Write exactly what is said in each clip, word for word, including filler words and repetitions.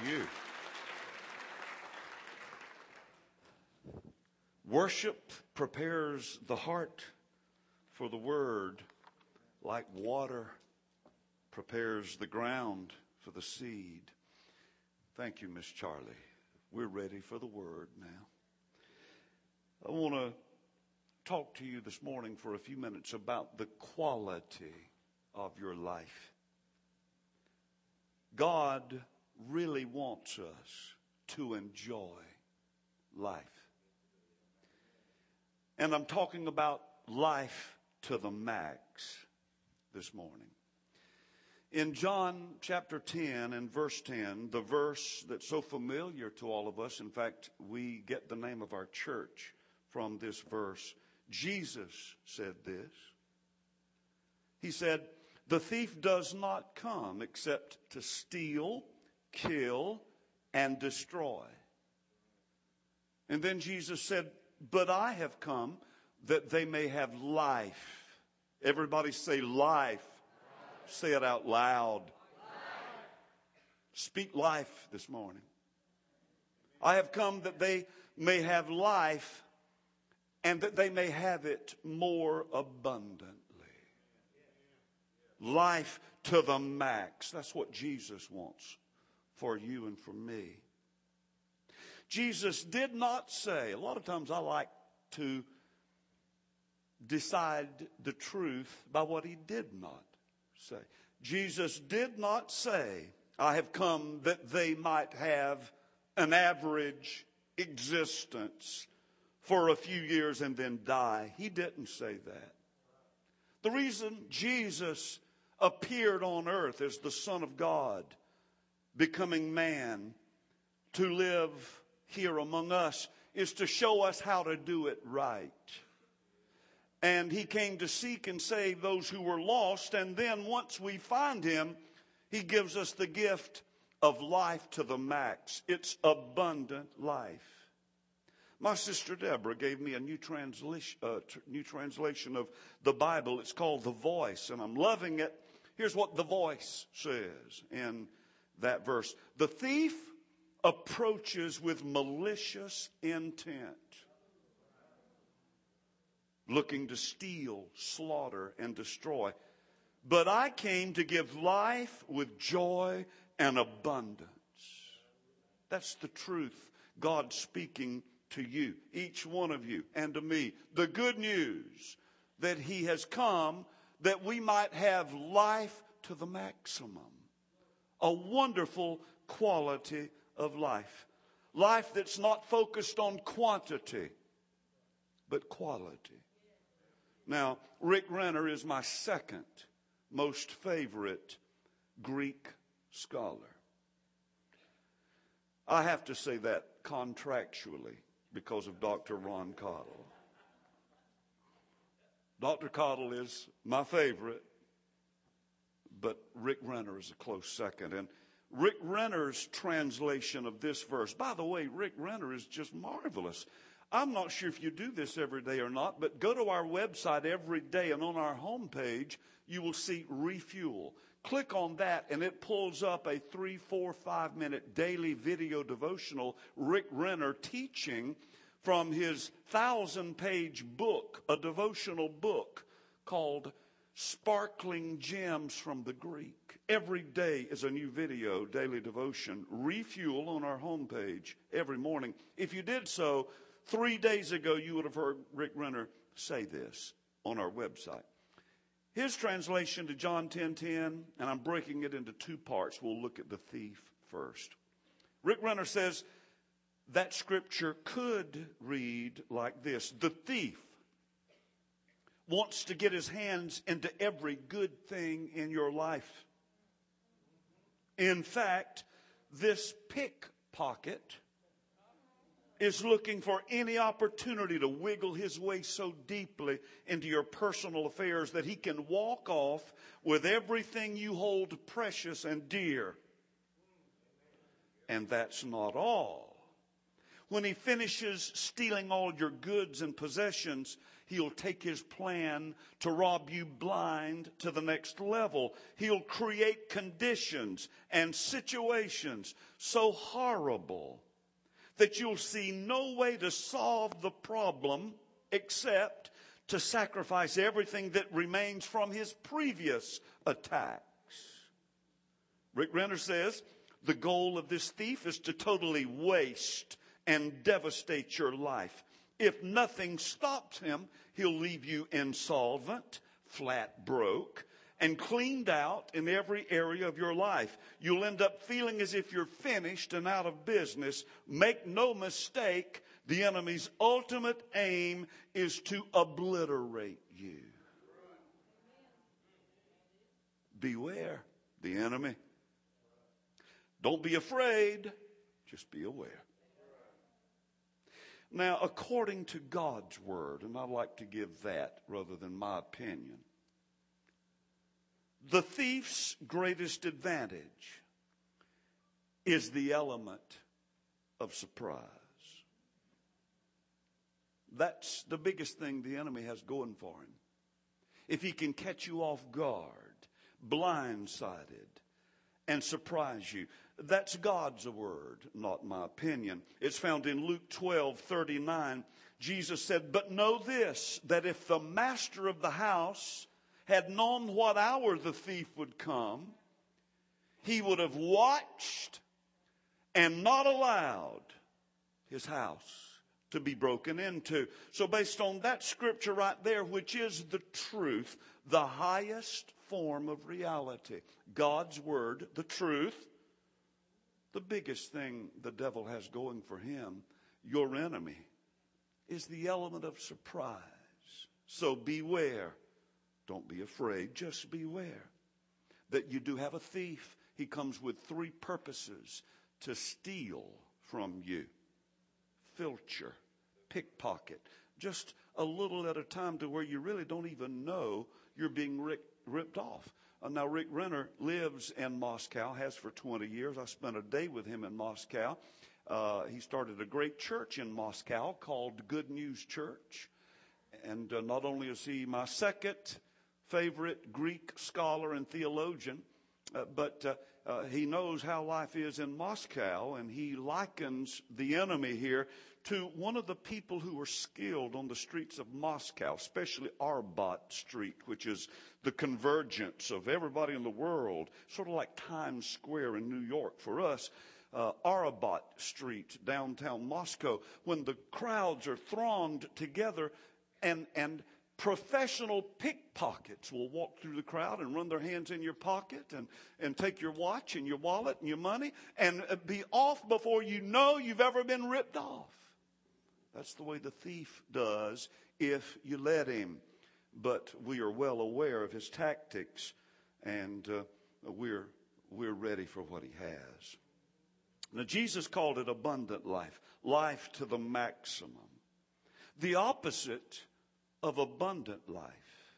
you. Worship prepares the heart for the word, like water prepares the ground for the seed. Thank you, Miss Charlie. We're ready for the word now. I want to talk to you this morning for a few minutes about the quality of your life. God really wants us to enjoy life. And I'm talking about life to the max this morning. In John chapter ten and verse ten, the verse that's so familiar to all of us, in fact, we get the name of our church from this verse. Jesus said this. He said, "The thief does not come except to steal, kill, and destroy." And then Jesus said, "But I have come that they may have life." Everybody say life. Say it out loud. Life. Speak life this morning. I have come that they may have life and that they may have it more abundantly. Life to the max. That's what Jesus wants for you and for me. Jesus did not say, a lot of times I like to decide the truth by what he did not say. Jesus did not say, "I have come that they might have an average existence for a few years and then die." He didn't say that. The reason Jesus appeared on earth as the Son of God, becoming man, to live here among us, is to show us how to do it right. And he came to seek and save those who were lost. And then once we find him, he gives us the gift of life to the max. It's abundant life. My sister Deborah gave me a new translation, uh, tr- new translation of the Bible. It's called The Voice, and I'm loving it. Here's what The Voice says in that verse. "The thief approaches with malicious intent, looking to steal, slaughter, and destroy. But I came to give life with joy and abundance." That's the truth. God speaking to you, each one of you, and to me. The good news that he has come that we might have life to the maximum. A wonderful quality of life. Life that's not focused on quantity, but quality. Now, Rick Renner is my second most favorite Greek scholar. I have to say that contractually because of Doctor Ron Cottle. Doctor Cottle is my favorite, but Rick Renner is a close second. And Rick Renner's translation of this verse, by the way, Rick Renner is just marvelous. I'm not sure if you do this every day or not, but go to our website every day, and on our homepage, you will see Refuel. Click on that, and it pulls up a three, four, five minute daily video devotional, Rick Renner teaching from his thousand page book, a devotional book called Sparkling Gems from the Greek. Every day is a new video, daily devotion. Refuel on our homepage every morning. If you did so, three days ago, you would have heard Rick Renner say this on our website. His translation to John ten ten, and I'm breaking it into two parts. We'll look at the thief first. Rick Renner says that scripture could read like this: the thief wants to get his hands into every good thing in your life. In fact, this pickpocket is looking for any opportunity to wiggle his way so deeply into your personal affairs that he can walk off with everything you hold precious and dear. And that's not all. When he finishes stealing all your goods and possessions, he'll take his plan to rob you blind to the next level. He'll create conditions and situations so horrible that you'll see no way to solve the problem except to sacrifice everything that remains from his previous attacks. Rick Renner says, the goal of this thief is to totally waste and devastate your life. If nothing stops him, he'll leave you insolvent, flat broke, and cleaned out in every area of your life. You'll end up feeling as if you're finished and out of business. Make no mistake, the enemy's ultimate aim is to obliterate you. Beware the enemy. Don't be afraid, just be aware. Now, according to God's word, and I like to give that rather than my opinion, the thief's greatest advantage is the element of surprise. That's the biggest thing the enemy has going for him. If he can catch you off guard, blindsided, and surprise you. That's God's word, not my opinion. It's found in Luke twelve thirty-nine. Jesus said, but know this, that if the master of the house had known what hour the thief would come, he would have watched and not allowed his house to be broken into. So based on that scripture right there, which is the truth, the highest form of reality, God's word, the truth, the biggest thing the devil has going for him, your enemy, is the element of surprise. So beware. Don't be afraid. Just beware that you do have a thief. He comes with three purposes: to steal from you, filcher, pickpocket, just a little at a time to where you really don't even know you're being ripped, ripped off. Uh, now, Rick Renner lives in Moscow, has for twenty years. I spent a day with him in Moscow. Uh, he started a great church in Moscow called Good News Church. And uh, not only is he my second favorite Greek scholar and theologian, uh, but uh, uh, he knows how life is in Moscow, and he likens the enemy here to one of the people who are skilled on the streets of Moscow, especially Arbat Street, which is the convergence of everybody in the world, sort of like Times Square in New York for us. Uh, Arbat Street, downtown Moscow, when the crowds are thronged together, and and professional pickpockets will walk through the crowd and run their hands in your pocket and, and take your watch and your wallet and your money and be off before you know you've ever been ripped off. That's the way the thief does if you let him. But we are well aware of his tactics, and uh, we're we're ready for what he has. Now, Jesus called it abundant life, life to the maximum. The opposite of abundant life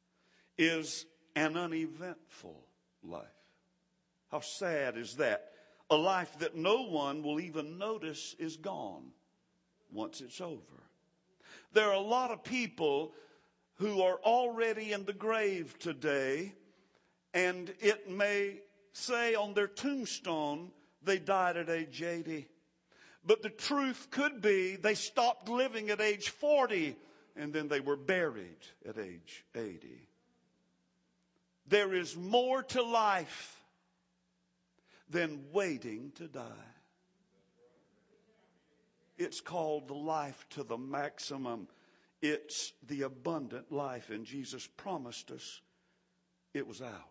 is an uneventful life. How sad is that? A life that no one will even notice is gone once it's over. There are a lot of people who are already in the grave today, and it may say on their tombstone they died at age eighty. But the truth could be they stopped living at age forty, and then they were buried at age eighty. There is more to life than waiting to die. It's called the life to the maximum. It's the abundant life, and Jesus promised us it was ours.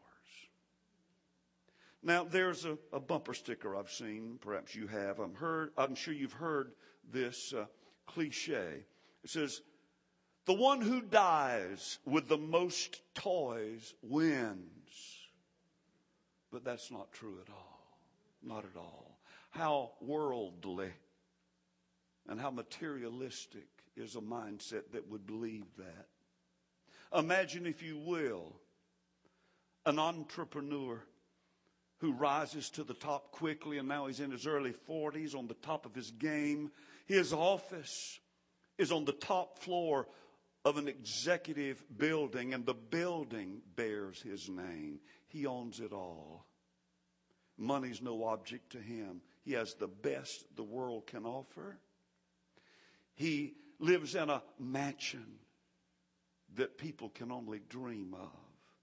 Now, there's a, a bumper sticker I've seen. Perhaps you have. I'm, heard, I'm sure you've heard this uh, cliche. It says, the one who dies with the most toys wins. But that's not true at all. Not at all. How worldly and how materialistic is a mindset that would believe that. Imagine, if you will, an entrepreneur who rises to the top quickly, and now he's in his early forties, on the top of his game. His office is on the top floor of an executive building, and the building bears his name. He owns it all. Money's no object to him. He has the best the world can offer. He lives in a mansion that people can only dream of.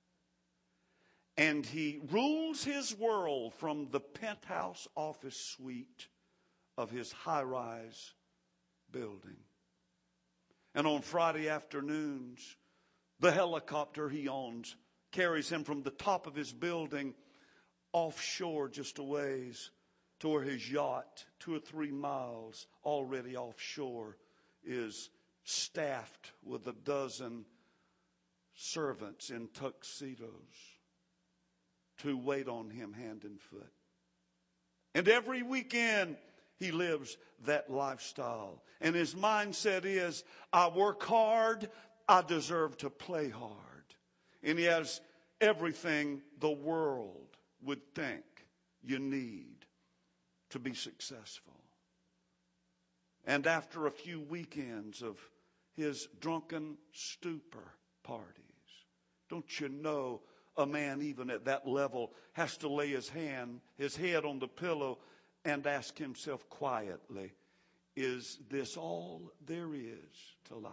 And he rules his world from the penthouse office suite of his high-rise building. And on Friday afternoons, the helicopter he owns carries him from the top of his building offshore just a ways to where his yacht, two or three miles already offshore, is staffed with a dozen servants in tuxedos to wait on him hand and foot. And every weekend he lives that lifestyle. And his mindset is, I work hard, I deserve to play hard. And he has everything the world would think you need to be successful. And after a few weekends of his drunken stupor parties, don't you know a man even at that level has to lay his hand, his head on the pillow and ask himself quietly, is this all there is to life?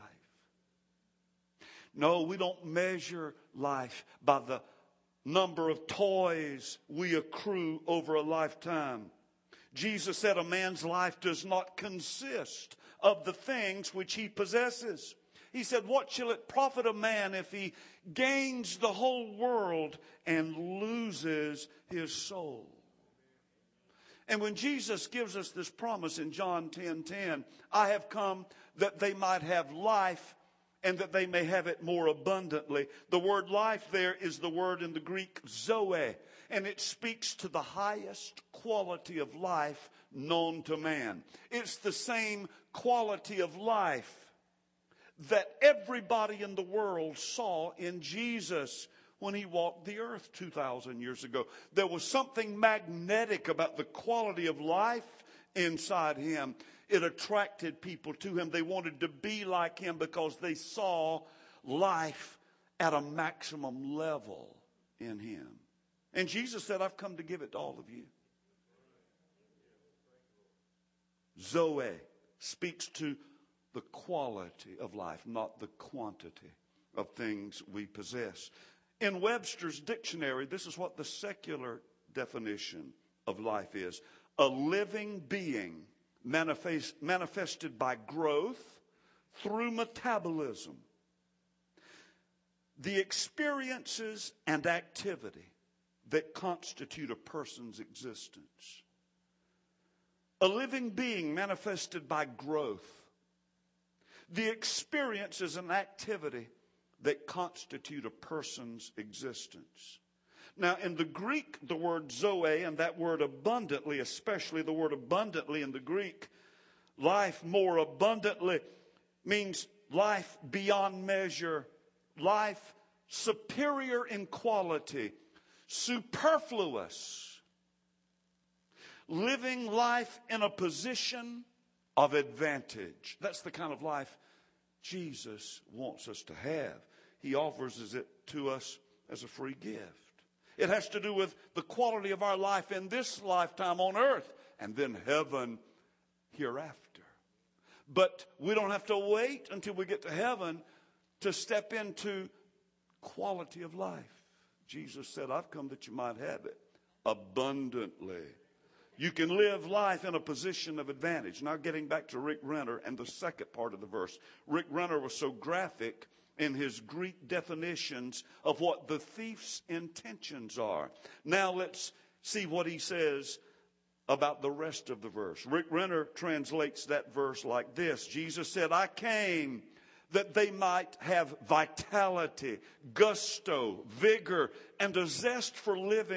No, we don't measure life by the number of toys we accrue over a lifetime. Jesus said a man's life does not consist of the things which he possesses. He said, what shall it profit a man if he gains the whole world and loses his soul? And when Jesus gives us this promise in John ten ten, I have come that they might have life and that they may have it more abundantly. The word life there is the word in the Greek zoe, and it speaks to the highest quality of life known to man. It's the same quality of life that everybody in the world saw in Jesus when he walked the earth two thousand years ago. There was something magnetic about the quality of life inside him. It attracted people to him. They wanted to be like him because they saw life at a maximum level in him. And Jesus said, I've come to give it to all of you. Zoe speaks to the quality of life, not the quantity of things we possess. In Webster's dictionary, this is what the secular definition of life is. A living being manifest, manifested by growth through metabolism. The experiences and activity that constitute a person's existence. A living being manifested by growth. The experiences and activity that constitute a person's existence. Now, in the Greek, the word zoe and that word abundantly, especially the word abundantly in the Greek, life more abundantly means life beyond measure, life superior in quality, superfluous, living life in a position of advantage. That's the kind of life Jesus wants us to have. He offers it to us as a free gift. It has to do with the quality of our life in this lifetime on earth and then heaven hereafter. But we don't have to wait until we get to heaven to step into quality of life. Jesus said, I've come that you might have it abundantly. You can live life in a position of advantage. Now getting back to Rick Renner and the second part of the verse. Rick Renner was so graphic in his Greek definitions of what the thief's intentions are. Now let's see what he says about the rest of the verse. Rick Renner translates that verse like this. Jesus said, I came that they might have vitality, gusto, vigor, and a zest for living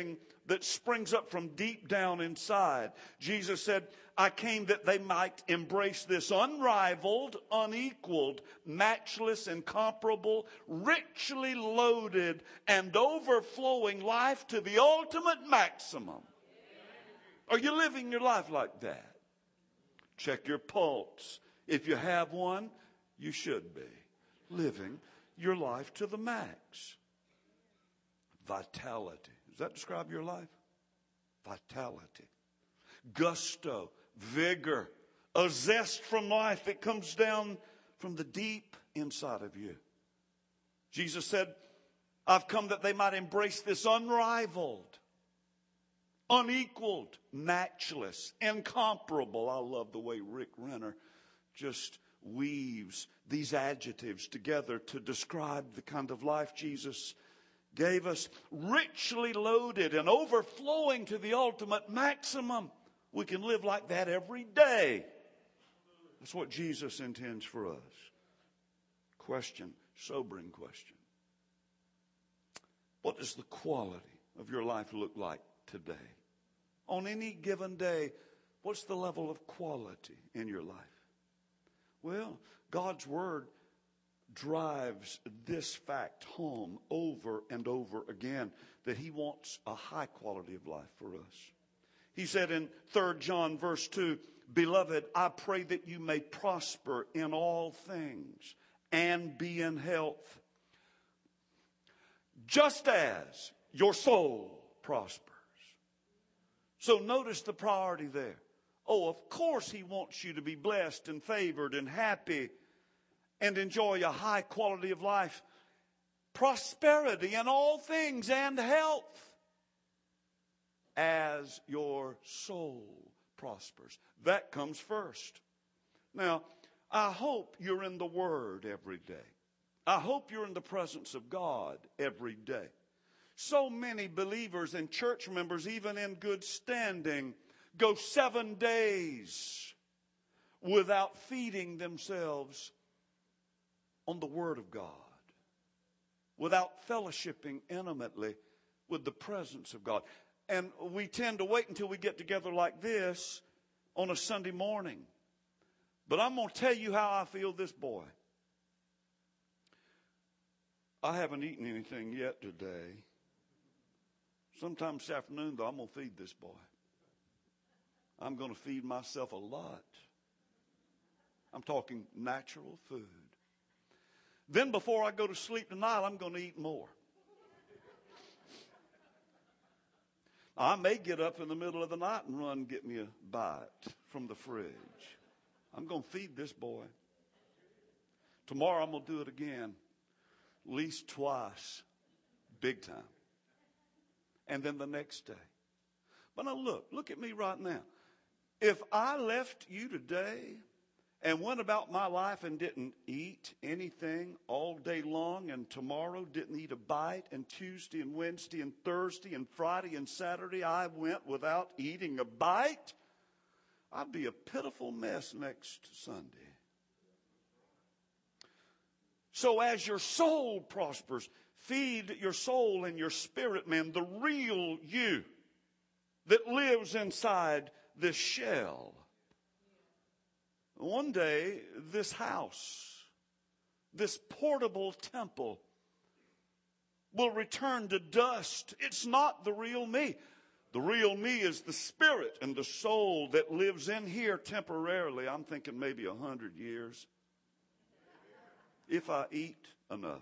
that springs up from deep down inside. Jesus said, I came that they might embrace this unrivaled, unequaled, matchless, incomparable, richly loaded, and overflowing life to the ultimate maximum. Are you living your life like that? Check your pulse. If you have one, you should be living your life to the max. Vitality. Does that describe your life? Vitality. Gusto. Vigor. A zest from life that comes down from the deep inside of you. Jesus said, I've come that they might embrace this unrivaled, unequaled, matchless, incomparable. I love the way Rick Renner just weaves these adjectives together to describe the kind of life Jesus gave us. Richly loaded and overflowing to the ultimate maximum. We can live like that every day. That's what Jesus intends for us. Question, sobering question. What does the quality of your life look like today? On any given day, what's the level of quality in your life? Well, God's Word drives this fact home over and over again, that He wants a high quality of life for us. He said in Third John verse two, Beloved, I pray that you may prosper in all things and be in health, just as your soul prospers. So notice the priority there. Oh, of course He wants you to be blessed and favored and happy and enjoy a high quality of life, prosperity in all things, and health as your soul prospers. That comes first. Now, I hope you're in the Word every day. I hope you're in the presence of God every day. So many believers and church members, even in good standing, go seven days without feeding themselves on the Word of God, without fellowshipping intimately with the presence of God. And we tend to wait until we get together like this on a Sunday morning. But I'm going to tell you how I feel this boy. I haven't eaten anything yet today. Sometime this afternoon, though, I'm going to feed this boy. I'm going to feed myself a lot. I'm talking natural food. Then before I go to sleep tonight, I'm going to eat more. I may get up in the middle of the night and run and get me a bite from the fridge. I'm going to feed this boy. Tomorrow I'm going to do it again. At least twice. Big time. And then the next day. But now look, look at me right now. If I left you today and went about my life and didn't eat anything all day long, and tomorrow didn't eat a bite, and Tuesday and Wednesday and Thursday and Friday and Saturday I went without eating a bite, I'd be a pitiful mess next Sunday. So as your soul prospers, feed your soul and your spirit, man, the real you that lives inside this shell. One day, this house, this portable temple, will return to dust. It's not the real me. The real me is the spirit and the soul that lives in here temporarily. I'm thinking maybe a hundred years. If I eat enough.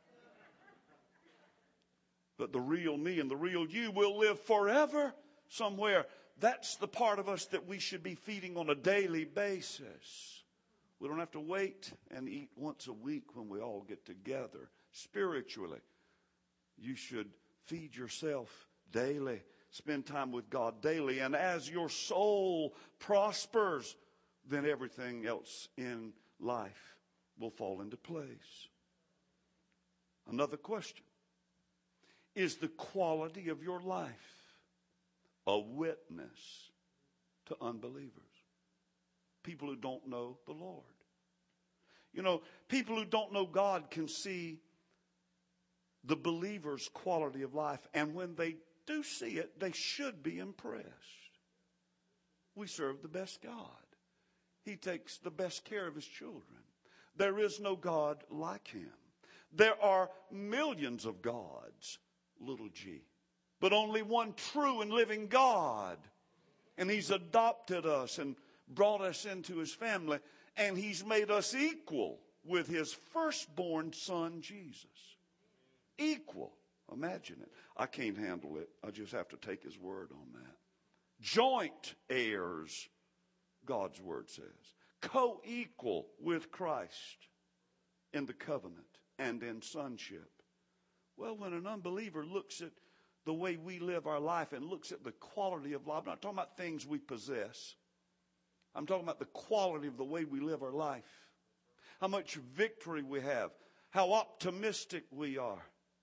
But the real me and the real you will live forever somewhere. That's the part of us that we should be feeding on a daily basis. We don't have to wait and eat once a week when we all get together. Spiritually, you should feed yourself daily. Spend time with God daily. And as your soul prospers, then everything else in life will fall into place. Another question. Is the quality of your life a witness to unbelievers? People who don't know the Lord. You know, people who don't know God can see the believer's quality of life. And when they do see it, they should be impressed. We serve the best God. He takes the best care of his children. There is no God like him. There are millions of gods, little g, but only one true and living God. And he's adopted us and brought us into his family. And he's made us equal with his firstborn son, Jesus. Equal. Imagine it. I can't handle it. I just have to take his word on that. Joint heirs, God's word says. Co-equal with Christ in the covenant and in sonship. Well, when an unbeliever looks at the way we live our life and looks at the quality of life, I'm not talking about things we possess. I'm talking about the quality of the way we live our life. How much victory we have. How optimistic we are.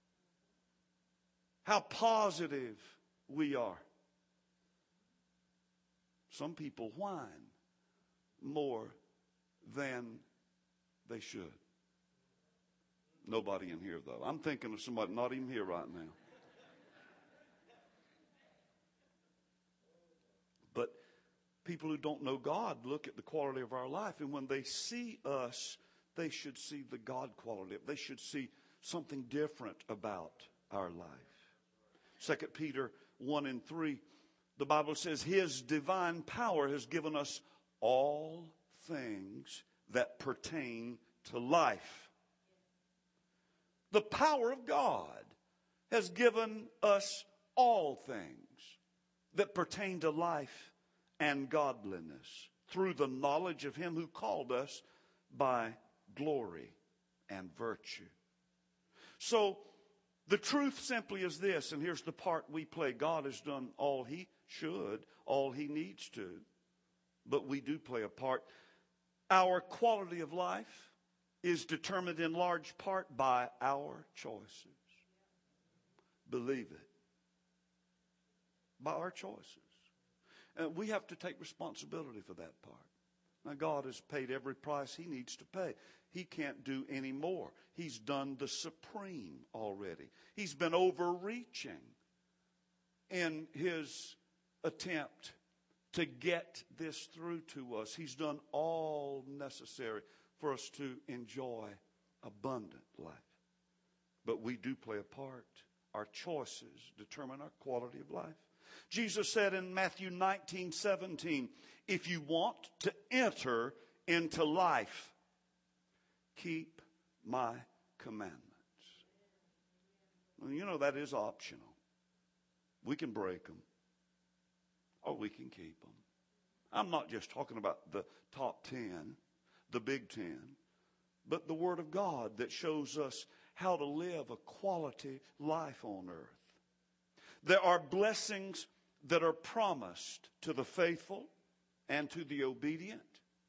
How positive we are. Some people whine more than they should. Nobody in here, though. I'm thinking of somebody not even here right now. But people who don't know God look at the quality of our life, and when they see us, they should see the God quality. They should see something different about our life. Second Peter one and three, the Bible says, his divine power has given us all things that pertain to life. The power of God has given us all things that pertain to life and godliness through the knowledge of him who called us by glory and virtue. So the truth simply is this, and here's the part we play. God has done all he should, all he needs to, but we do play a part. Our quality of life is determined in large part by our choices. Believe it. By our choices. And we have to take responsibility for that part. Now, God has paid every price he needs to pay. He can't do any more. He's done the supreme already. He's been overreaching in his attempt to get this through to us. He's done all necessary for us to enjoy abundant life. But we do play a part. Our choices determine our quality of life. Jesus said in Matthew nineteen seventeen, if you want to enter into life, keep my commandments. Well, you know, that is optional. We can break them or we can keep them. I'm not just talking about the top ten, the big ten, but the Word of God that shows us how to live a quality life on earth. There are blessings that are promised to the faithful and to the obedient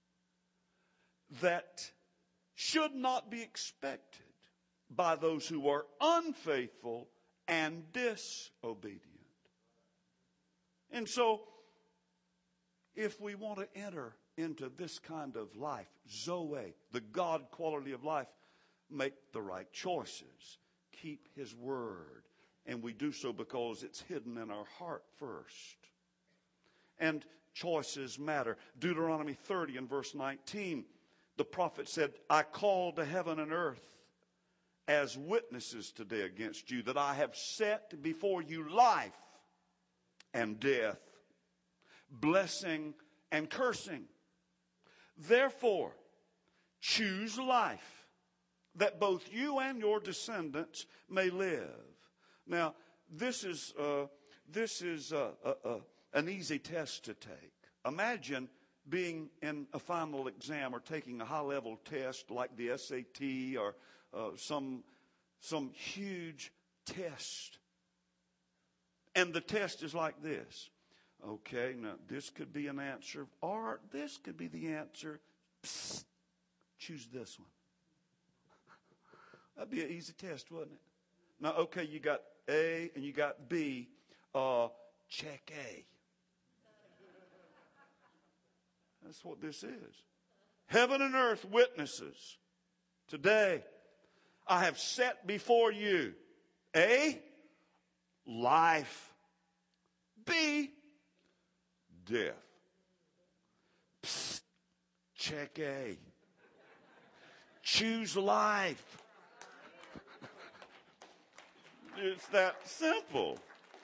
that should not be expected by those who are unfaithful and disobedient. And so, if we want to enter into this kind of life, Zoe, the God quality of life, make the right choices. Keep his word. And we do so because it's hidden in our heart first. And choices matter. Deuteronomy thirty and verse nineteen, the prophet said, I call to heaven and earth as witnesses today against you that I have set before you life and death, blessing and cursing. Therefore, choose life, that both you and your descendants may live. Now, this is uh, this is uh, uh, uh, an easy test to take. Imagine being in a final exam or taking a high-level test like the S A T or uh, some some huge test, and the test is like this. Okay, now this could be an answer, or this could be the answer. Psst, choose this one. That'd be an easy test, wouldn't it? Now, okay, you got A and you got B. Uh, check A. That's what this is. Heaven and earth witnesses. Today, I have set before you A, life B, death. Psst, check A. Choose life. It's that simple.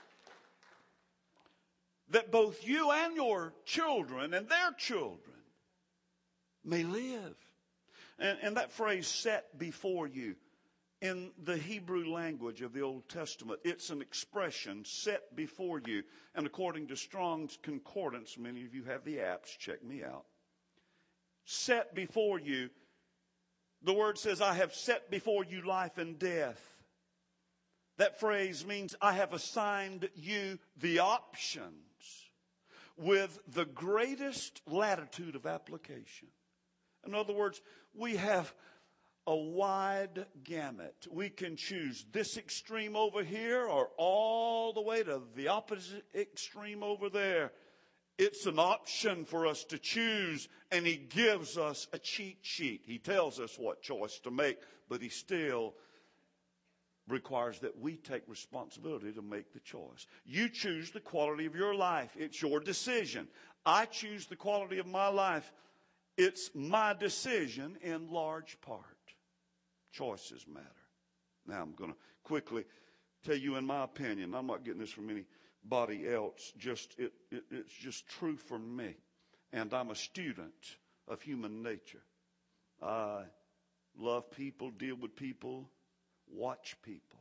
That both you and your children and their children may live. And, and that phrase, set before you, in the Hebrew language of the Old Testament, it's an expression, set before you. And according to Strong's Concordance, many of you have the apps, check me out. Set before you, the word says, I have set before you life and death. That phrase means I have assigned you the options with the greatest latitude of application. In other words, we have a wide gamut. We can choose this extreme over here or all the way to the opposite extreme over there. It's an option for us to choose, and he gives us a cheat sheet. He tells us what choice to make, but he still requires that we take responsibility to make the choice. You choose the quality of your life. It's your decision. I choose the quality of my life. It's my decision in large part. Choices matter. Now I'm going to quickly tell you, in my opinion, I'm not getting this from anybody else, just it, it, it's just true for me. And I'm a student of human nature. I love people, deal with people, watch people.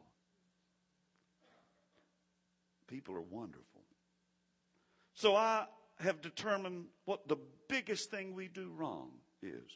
People are wonderful. So I have determined what the biggest thing we do wrong is.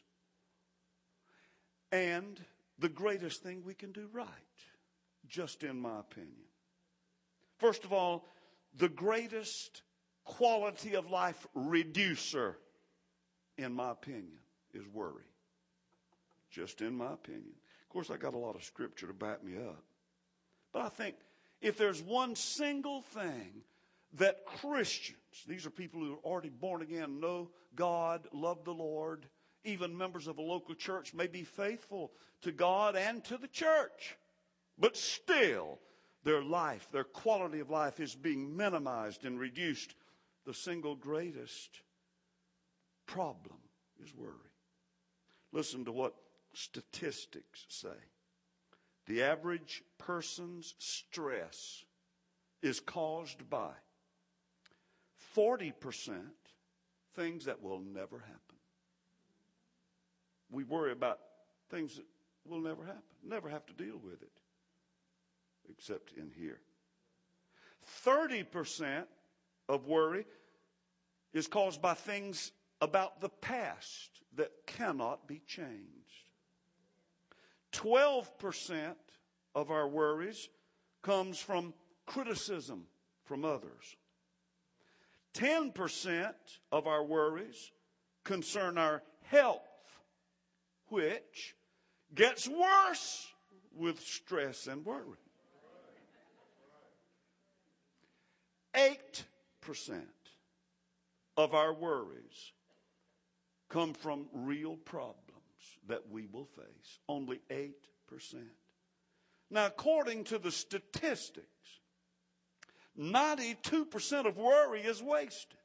And the greatest thing we can do right, just in my opinion. First of all, the greatest quality of life reducer, in my opinion, is worry. Just in my opinion. Of course, I got a lot of scripture to back me up. But I think if there's one single thing that Christians, these are people who are already born again, know God, love the Lord, even members of a local church may be faithful to God and to the church, but still their life, their quality of life is being minimized and reduced. The single greatest problem is worry. Listen to what statistics say. The average person's stress is caused by forty percent things that will never happen. We worry about things that will never happen, never have to deal with it, except in here. thirty percent of worry is caused by things about the past that cannot be changed. twelve percent of our worries comes from criticism from others. ten percent of our worries concern our health, which gets worse with stress and worry. eight percent of our worries come from real problems that we will face. Only eight percent. Now, according to the statistics, ninety-two percent of worry is wasted.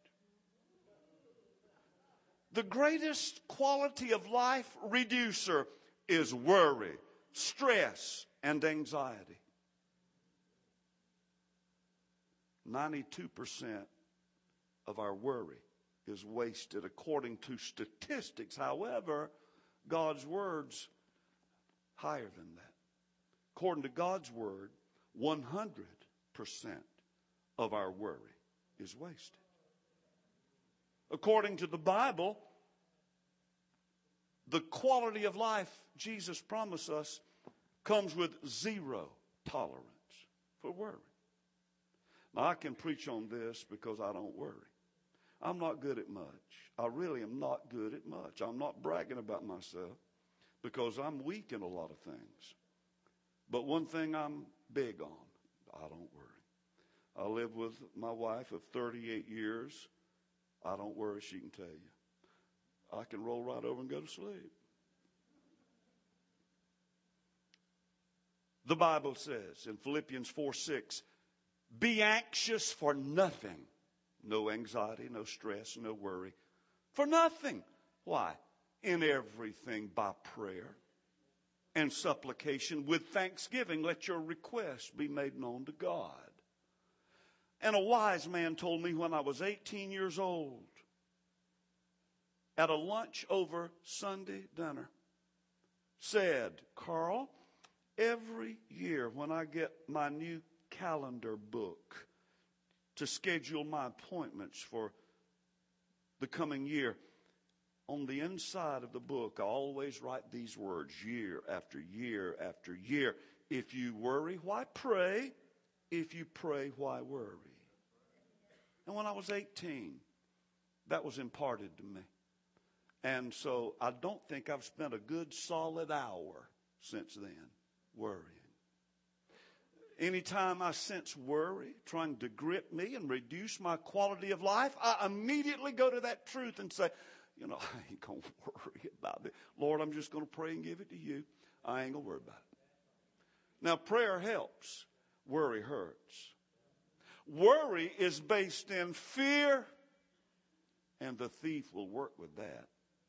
The greatest quality of life reducer is worry, stress, and anxiety. ninety-two percent of our worry is wasted according to statistics. However, God's word's higher than that. According to God's word, one hundred percent of our worry is wasted. According to the Bible, the quality of life Jesus promised us comes with zero tolerance for worry. Now, I can preach on this because I don't worry. I'm not good at much. I really am not good at much. I'm not bragging about myself because I'm weak in a lot of things. But one thing I'm big on, I don't worry. I live with my wife of thirty-eight years. I don't worry, she can tell you. I can roll right over and go to sleep. The Bible says in Philippians four six, be anxious for nothing, No anxiety, no stress, no worry. For nothing. Why? In everything by prayer and supplication with thanksgiving, let your requests be made known to God. And a wise man told me when I was eighteen years old, at a lunch over Sunday dinner, said, Carl, every year when I get my new calendar book to schedule my appointments for the coming year, on the inside of the book, I always write these words year after year after year. If you worry, why pray? If you pray, why worry? And when I was eighteen, that was imparted to me. And so I don't think I've spent a good solid hour since then worrying. Anytime I sense worry trying to grip me and reduce my quality of life, I immediately go to that truth and say, you know, I ain't going to worry about it. Lord, I'm just going to pray and give it to you. I ain't going to worry about it. Now, prayer helps. Worry hurts. Worry is based in fear, and the thief will work with that.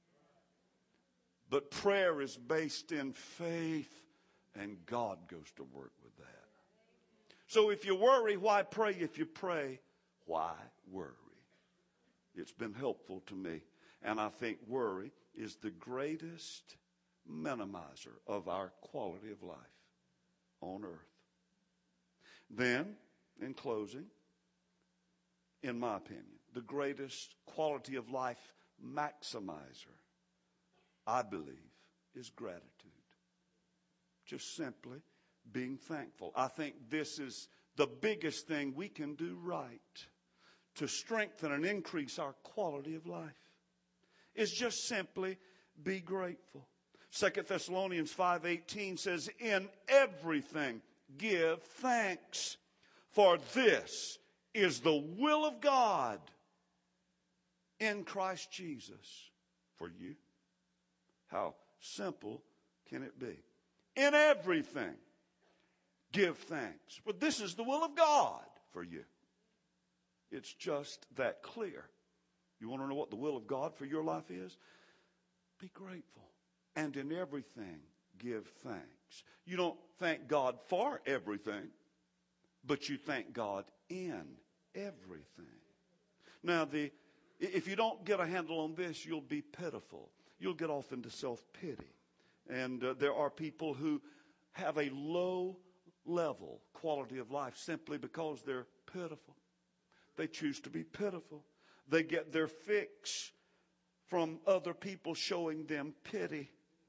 But prayer is based in faith, and God goes to work with that. So if you worry, why pray? If you pray, why worry? It's been helpful to me. And I think worry is the greatest minimizer of our quality of life on earth. Then, in closing, in my opinion, the greatest quality of life maximizer, I believe, is gratitude. Just simply being thankful. I think this is the biggest thing we can do right to strengthen and increase our quality of life. Is just simply be grateful. Second Thessalonians five eighteen says, in everything give thanks, for this is the will of God in Christ Jesus for you. How simple can it be? In everything give thanks, for this is the will of God for you. It's just that clear. You want to know what the will of God for your life is? Be grateful. And in everything, give thanks. You don't thank God for everything, but you thank God in everything. Now, the if you don't get a handle on this, you'll be pitiful. You'll get off into self-pity. And uh, there are people who have a low level quality of life simply because they're pitiful. They choose to be pitiful. They get their fix from other people showing them pity.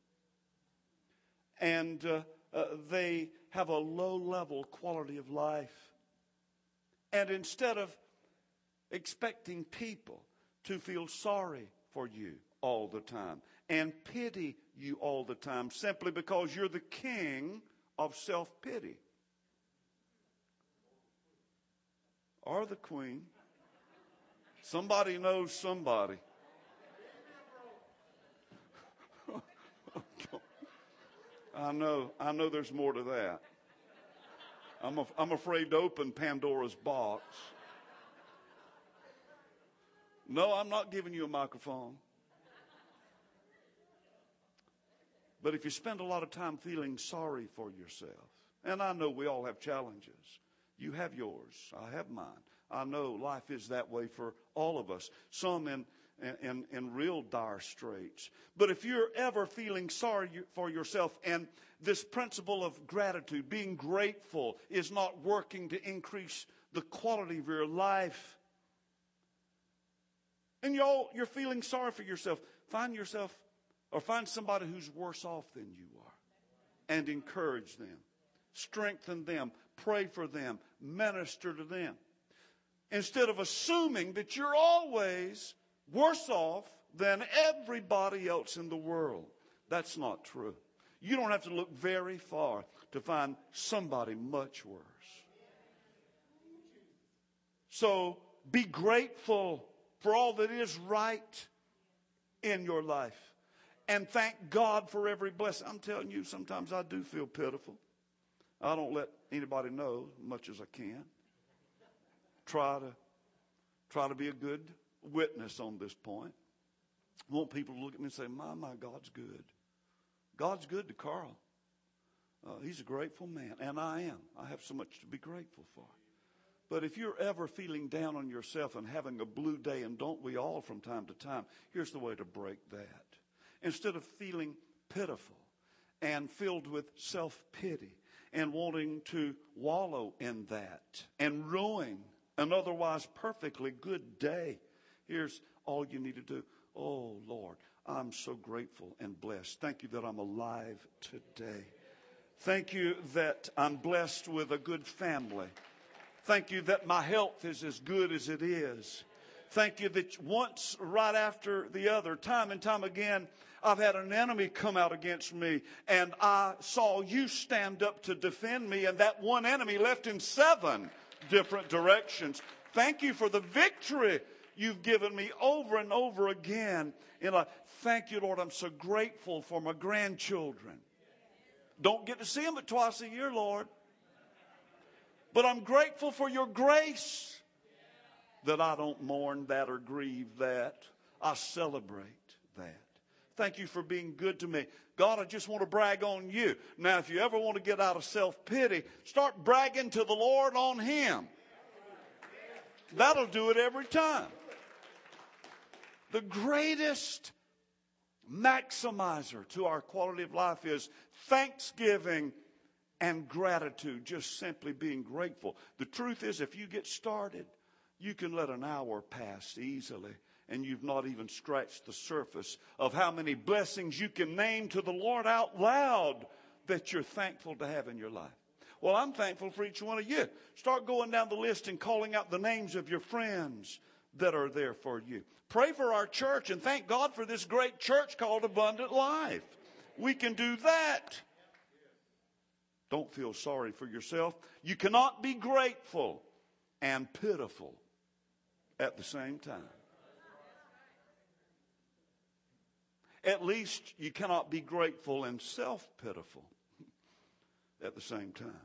And uh, uh, they have a low-level quality of life. And instead of expecting people to feel sorry for you all the time and pity you all the time simply because you're the king of self-pity, or the queen. Somebody knows somebody. I know, I know there's more to that. I'm, af- I'm afraid to open Pandora's box. No, I'm not giving you a microphone. But if you spend a lot of time feeling sorry for yourself, and I know we all have challenges. You have yours. I have mine. I know life is that way for all of us. Some in, in, in real dire straits. But if you're ever feeling sorry for yourself and this principle of gratitude, being grateful, is not working to increase the quality of your life, and you're, all, you're feeling sorry for yourself, find yourself or find somebody who's worse off than you are and encourage them. Strengthen them. Pray for them. Minister to them. Instead of assuming that you're always worse off than everybody else in the world. That's not true. You don't have to look very far to find somebody much worse. So be grateful for all that is right in your life. And thank God for every blessing. I'm telling you, sometimes I do feel pitiful. I don't let anybody know as much as I can. Try to try to be a good witness on this point. I want people to look at me and say, my, my, God's good. God's good to Carl. Uh, he's a grateful man, and I am. I have so much to be grateful for. But if you're ever feeling down on yourself and having a blue day, and don't we all from time to time, here's the way to break that. Instead of feeling pitiful and filled with self-pity and wanting to wallow in that and ruin an otherwise perfectly good day, here's all you need to do. Oh, Lord, I'm so grateful and blessed. Thank you that I'm alive today. Thank you that I'm blessed with a good family. Thank you that my health is as good as it is. Thank you that once right after the other, time and time again, I've had an enemy come out against me, and I saw you stand up to defend me, and that one enemy left in seven different directions. Thank you for the victory you've given me over and over again. And I thank you, Lord. I'm so grateful for my grandchildren. Don't get to see them but twice a year, Lord. But I'm grateful for your grace that I don't mourn that or grieve that. I celebrate that. Thank you for being good to me. God, I just want to brag on you. Now, if you ever want to get out of self-pity, start bragging to the Lord on Him. That'll do it every time. The greatest maximizer to our quality of life is thanksgiving and gratitude, just simply being grateful. The truth is, if you get started, you can let an hour pass easily, and you've not even scratched the surface of how many blessings you can name to the Lord out loud that you're thankful to have in your life. Well, I'm thankful for each one of you. Start going down the list and calling out the names of your friends that are there for you. Pray for our church and thank God for this great church called Abundant Life. We can do that. Don't feel sorry for yourself. You cannot be grateful and pitiful at the same time. At least you cannot be grateful and self-pitiful at the same time.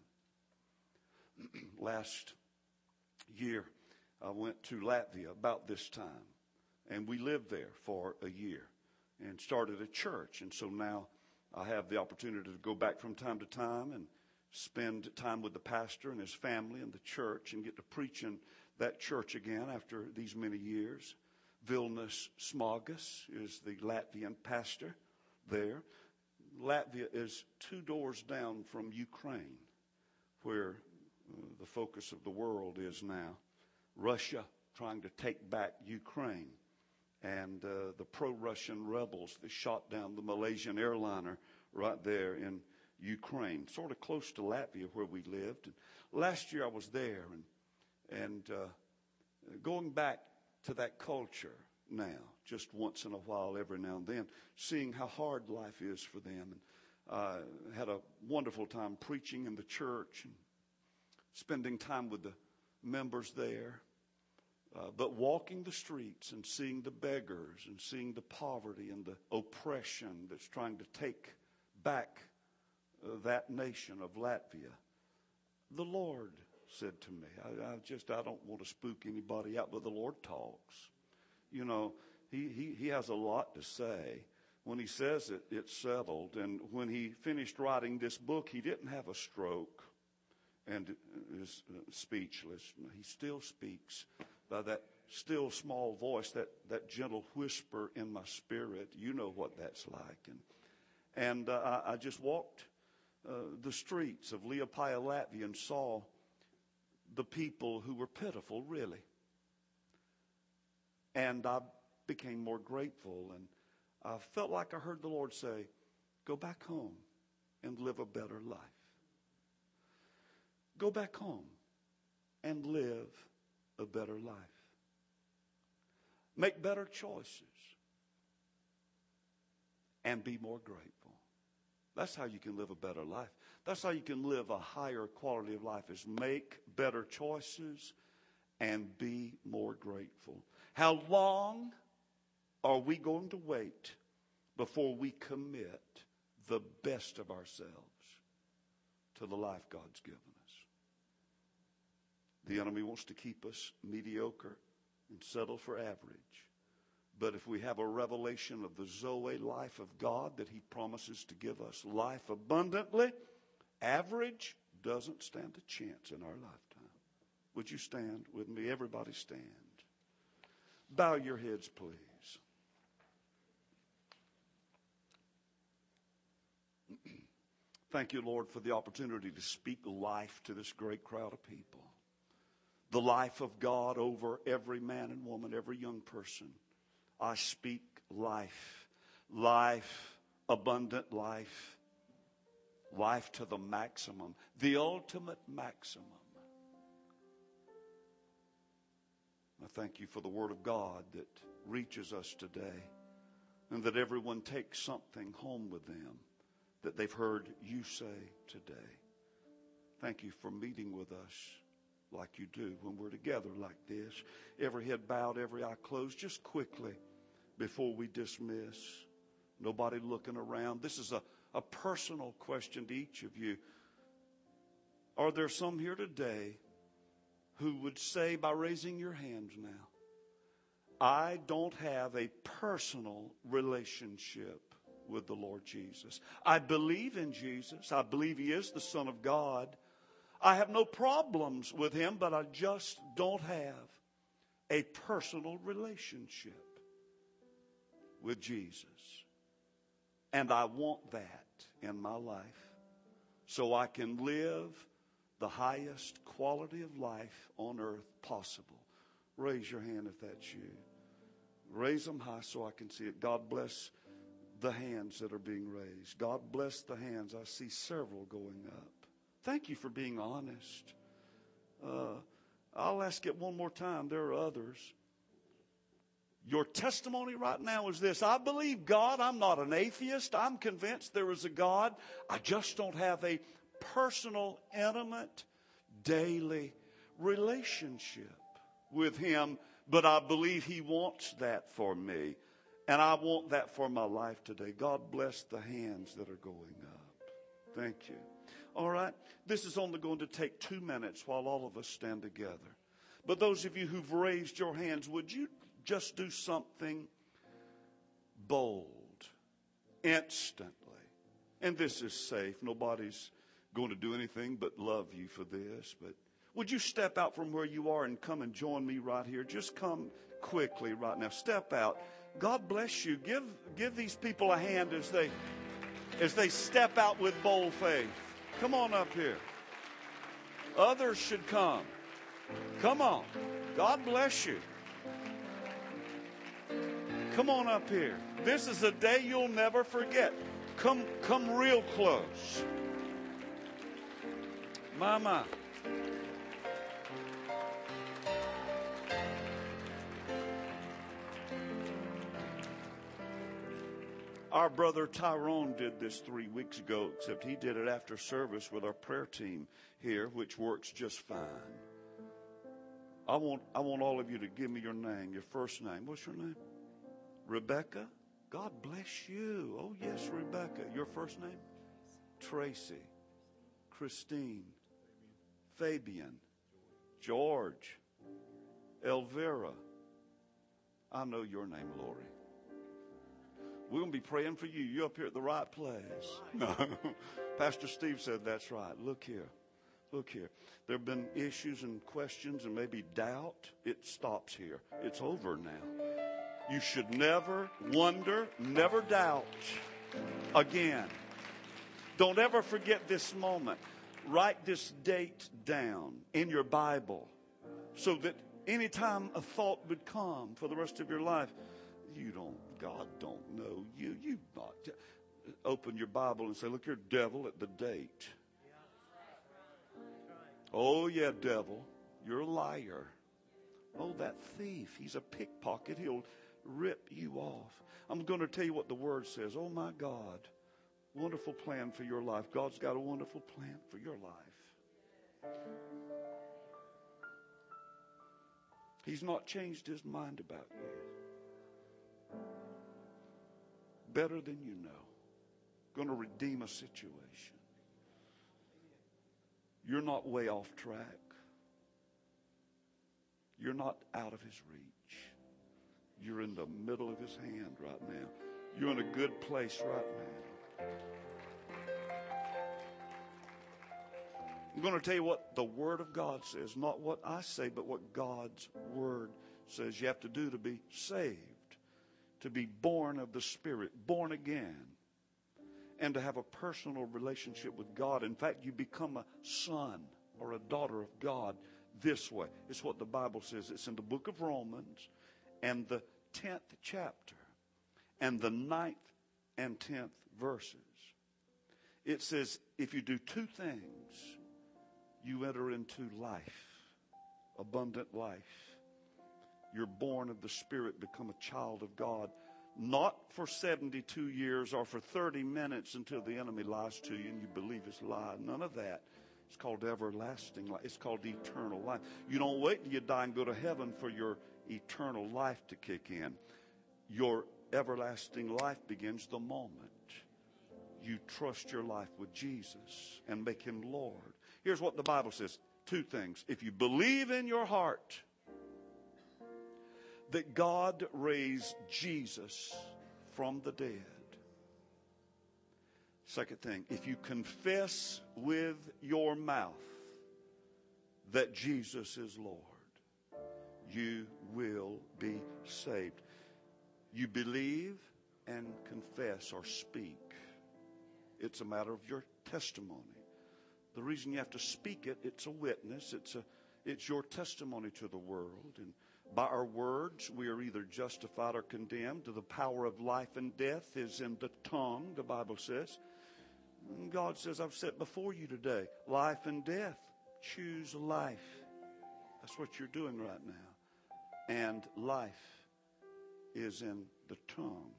Last year, I went to Latvia about this time, and we lived there for a year and started a church. And so now I have the opportunity to go back from time to time and spend time with the pastor and his family and the church and get to preach in that church again after these many years. Vilnius Smagas is the Latvian pastor there. Latvia is two doors down from Ukraine, where uh, the focus of the world is now. Russia trying to take back Ukraine, and uh, the pro-Russian rebels that shot down the Malaysian airliner right there in Ukraine, sort of close to Latvia where we lived. And last year I was there, and, and uh, going back to that culture now, just once in a while, every now and then, seeing how hard life is for them. And uh, had a wonderful time preaching in the church and spending time with the members there. Uh, but walking the streets and seeing the beggars and seeing the poverty and the oppression that's trying to take back uh, that nation of Latvia, the Lord said to me, I, I just, I don't want to spook anybody out, but the Lord talks. You know, he, he, he has a lot to say. When he says it, it's settled. And when he finished writing this book, he didn't have a stroke and is speechless. He still speaks by that still small voice, that, that gentle whisper in my spirit. You know what that's like. And, and uh, I, I just walked uh, the streets of Liepāja, Latvia, and saw the people who were pitiful, really. And I became more grateful, and I felt like I heard the Lord say, go back home and live a better life. Go back home and live a better life. Make better choices and be more grateful. That's how you can live a better life. That's how you can live a higher quality of life, is make better choices and be more grateful. How long are we going to wait before we commit the best of ourselves to the life God's given us? The enemy wants to keep us mediocre and settle for average. But if we have a revelation of the Zoe life of God that he promises to give us life abundantly, average doesn't stand a chance in our lifetime. Would you stand with me? Everybody stand. Bow your heads, please. Thank you, Lord, for the opportunity to speak life to this great crowd of people. The life of God over every man and woman, every young person. I speak life, life, abundant life, life to the maximum, the ultimate maximum. I thank you for the Word of God that reaches us today, and that everyone takes something home with them that they've heard you say today. Thank you for meeting with us like you do when we're together like this. Every head bowed, every eye closed, just quickly before we dismiss. Nobody looking around. This is a, a personal question to each of you. Are there some here today who would say by raising your hands now, I don't have a personal relationship with the Lord Jesus. I believe in Jesus. I believe he is the Son of God. I have no problems with him, but I just don't have a personal relationship with Jesus. And I want that in my life so I can live the highest quality of life on earth possible. Raise your hand if that's you. Raise them high so I can see it. God bless the hands that are being raised. God bless the hands. I see several going up. Thank you for being honest. Uh, I'll ask it one more time. There are others. Your testimony right now is this. I believe God. I'm not an atheist. I'm convinced there is a God. I just don't have a personal, intimate, daily relationship with him. But I believe he wants that for me. And I want that for my life today. God bless the hands that are going up. Thank you. All right. This is only going to take two minutes while all of us stand together. But those of you who've raised your hands, would you just do something bold, instantly? And this is safe. Nobody's going to do anything but love you for this. But would you step out from where you are and come and join me right here? Just come quickly right now. Step out. God bless you. Give give these people a hand as they as they step out with bold faith. Come on up here. Others should come. Come on. God bless you. Come on up here. This is a day you'll never forget. Come come real close. Mama. Our brother Tyrone did this three weeks ago, except he did it after service with our prayer team here, which works just fine. I want I want all of you to give me your name, your first name. What's your name? Rebecca? God bless you. Oh, yes, Rebecca. Your first name? Tracy. Christine. Fabian. George. Elvira. I know your name, Lori. We're going to be praying for you. You're up here at the right place. No. Pastor Steve said that's right. Look here. Look here. There have been issues and questions and maybe doubt. It stops here. It's over now. You should never wonder, never doubt again. Don't ever forget this moment. Write this date down in your Bible so that anytime a thought would come for the rest of your life, you don't, God don't know you. You not open your Bible and say, look here, devil, at the date. Oh, yeah, devil, you're a liar. Oh, that thief, he's a pickpocket. He'll rip you off. I'm going to tell you what the Word says. Oh, my God, wonderful plan for your life. God's got a wonderful plan for your life. He's not changed his mind about you. Better than you know. Going to redeem a situation. You're not way off track. You're not out of his reach. You're in the middle of his hand right now. You're in a good place right now. I'm going to tell you what the Word of God says, not what I say, but what God's Word says you have to do to be saved, to be born of the Spirit, born again, and to have a personal relationship with God. In fact, you become a son or a daughter of God this way. It's what the Bible says. It's in the book of Romans and the tenth chapter and the ninth and tenth verses. It says, if you do two things, you enter into life, abundant life. You're born of the Spirit, become a child of God. Not for seventy-two years or for thirty minutes until the enemy lies to you and you believe his lie. None of that. It's called everlasting life. It's called eternal life. You don't wait till you die and go to heaven for your eternal life to kick in. Your everlasting life begins the moment you trust your life with Jesus and make him Lord. Here's what the Bible says. Two things. If you believe in your heart that God raised Jesus from the dead. Second thing, if you confess with your mouth that Jesus is Lord, you will be saved. You believe and confess or speak. It's a matter of your testimony. The reason you have to speak it, it's a witness. It's a, it's your testimony to the world. And by our words, we are either justified or condemned. The power of life and death is in the tongue, the Bible says. And God says, I've set before you today life and death. Choose life. That's what you're doing right now. And life is in the tongue.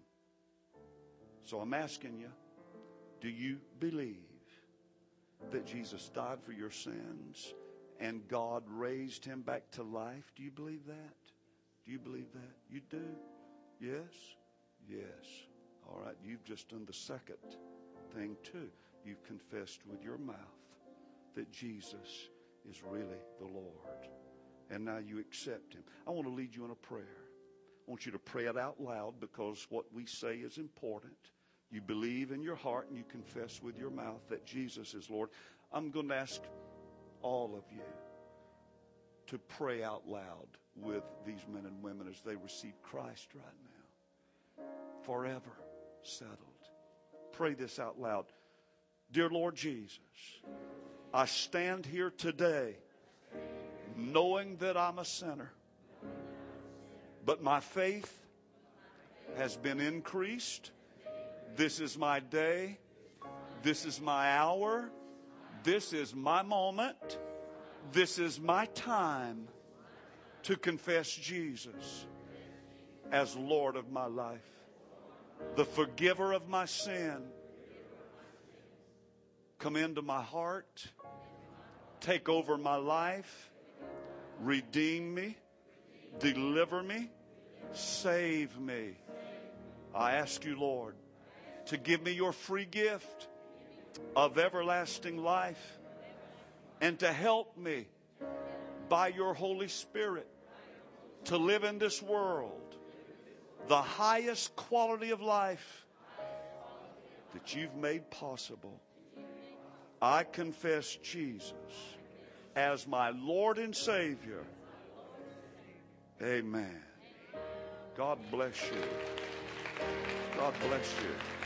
So I'm asking you, do you believe that Jesus died for your sins and God raised him back to life? Do you believe that? Do you believe that? You do? Yes? Yes. All right, you've just done the second thing too. You've confessed with your mouth that Jesus is really the Lord. And now you accept him. I want to lead you in a prayer. I want you to pray it out loud because what we say is important. You believe in your heart and you confess with your mouth that Jesus is Lord. I'm going to ask all of you to pray out loud with these men and women as they receive Christ right now. Forever settled. Pray this out loud. Dear Lord Jesus, I stand here today knowing that I'm a sinner, but my faith has been increased. This is my day. This is my hour. This is my moment. This is my time to confess Jesus as Lord of my life, the forgiver of my sin. Come into my heart. Take over my life. Redeem me. Deliver me. Save me. I ask you, Lord, to give me your free gift of everlasting life and to help me by your Holy Spirit to live in this world the highest quality of life that you've made possible. I confess Jesus as my Lord and Savior. Amen. God bless you. God bless you.